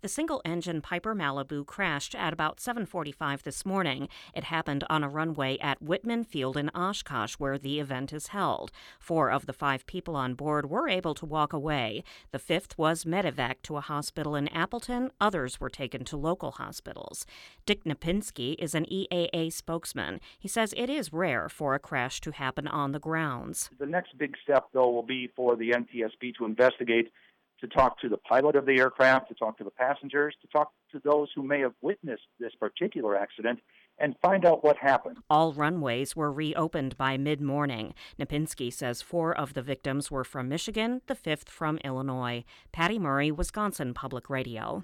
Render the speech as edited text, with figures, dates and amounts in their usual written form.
The single-engine Piper Malibu crashed at about 7:45 this morning. It happened on a runway at Whitman Field in Oshkosh, where the event is held. 4 of the 5 people on board were able to walk away. The 5th was medevaced to a hospital in Appleton. Others were taken to local hospitals. Dick Napinski is an EAA spokesman. He says it is rare for a crash to happen on the grounds. The next big step, though, will be for the NTSB to investigate, to talk to the pilot of the aircraft, to talk to the passengers, to talk to those who may have witnessed this particular accident, and find out what happened. All runways were reopened by mid-morning. Napinski says 4 of the victims were from Michigan, the 5th from Illinois. Patty Murray, Wisconsin Public Radio.